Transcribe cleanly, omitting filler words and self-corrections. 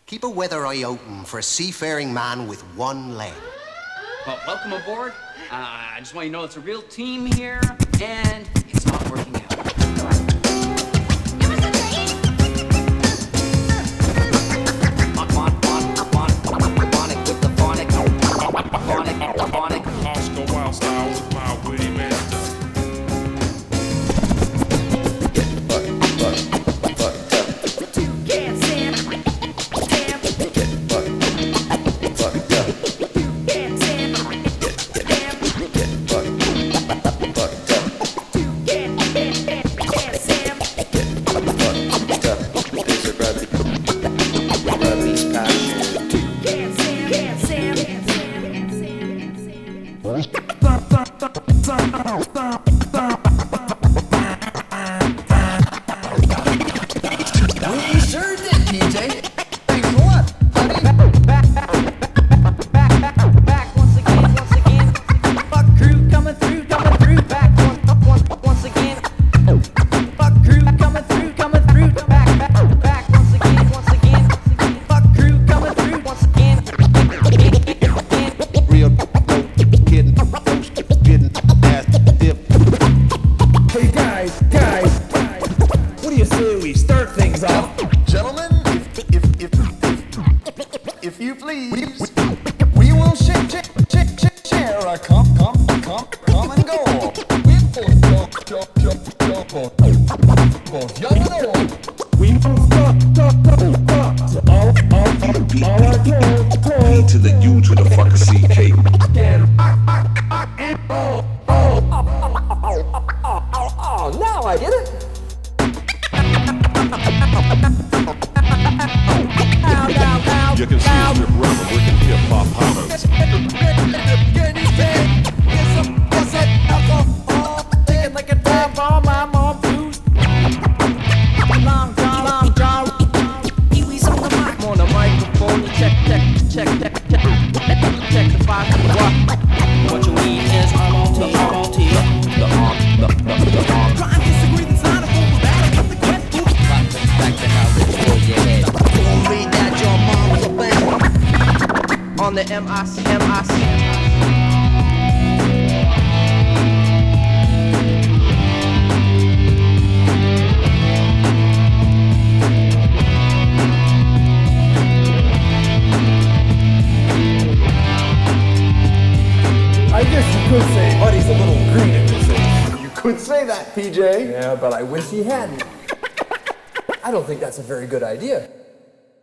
Keep a weather eye open for a seafaring man with one leg. Well, welcome aboard. I just want you to know it's a real team here, and it's not working out. Oscar Wilde style with my witty banter. We sure did, PJ. Thanks a lot, buddy. Back once again. Fuck crew coming through, back once again. Fuck crew coming through, back once again. Fuck crew coming through once again. Real getting ass dip. Hey guys, what do you say we start things off? Gentlemen, if you please, we will share a come and go. Both young and old. We won't stop. All I told. To the U to the fucking CK. Oh, now I get it. You can see us rip rubber, working hip-hop hollers. Like a time bomb, I'm on blues. Long John. Pee-wee's on the mic. I'm on the microphone. Check the 5 what? What you mean is I'm on to you. The arm. Try and disagree, that's not a full battle. Get the question. Back to how this boy get it. Don't read that, your mom's a bang. On the MIC. I guess you could say Buddy's a little green at this age. You could say that, PJ. Yeah, but I wish he hadn't. I don't think that's a very good idea.